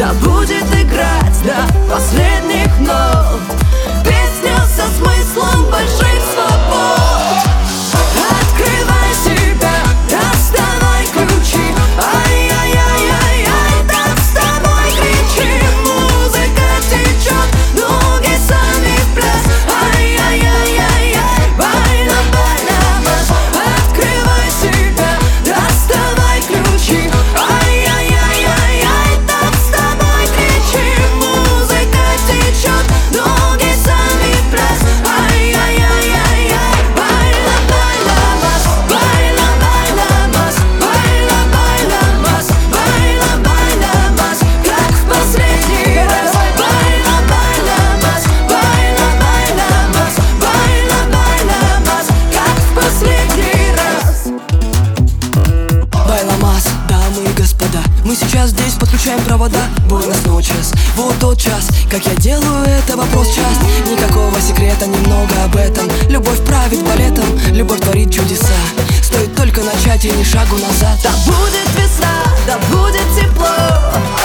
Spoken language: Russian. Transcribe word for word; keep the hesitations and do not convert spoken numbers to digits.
да будет играть до последних нот. Песня со смыслом больших свобод. Открывай себя, доставай ключи. Ай-яй-яй-яй-яй, так с тобой кричим. Музыка течет, ноги сами в пляс. Ай-яй-яй-яй-яй, байла, байла, бас. Открывай себя, доставай ключи. Ай-яй-яй-яй-яй, так с тобой кричим. Музыка течет, ноги сами в пляс. Ай-яй-яй-яй-яй, байла, байла, бас. Байла, байла, бас. Байла, байла, бас. Байла, байла, бас. Как в последний раз. Байла, байла, бас. Байла, байла, бас. Байла, байла, бас. Как в последний раз. Байламас, дамы и господа, мы сейчас здесь подключаем провода. Буэнос ночес, вот тот час. Как я делаю, это вопрос часть. Никакого секрета, немного об этом. Любовь правит балетом, любовь творит чудеса. Стоит только начать и ни шагу назад. Да будет весна, да будет тепло.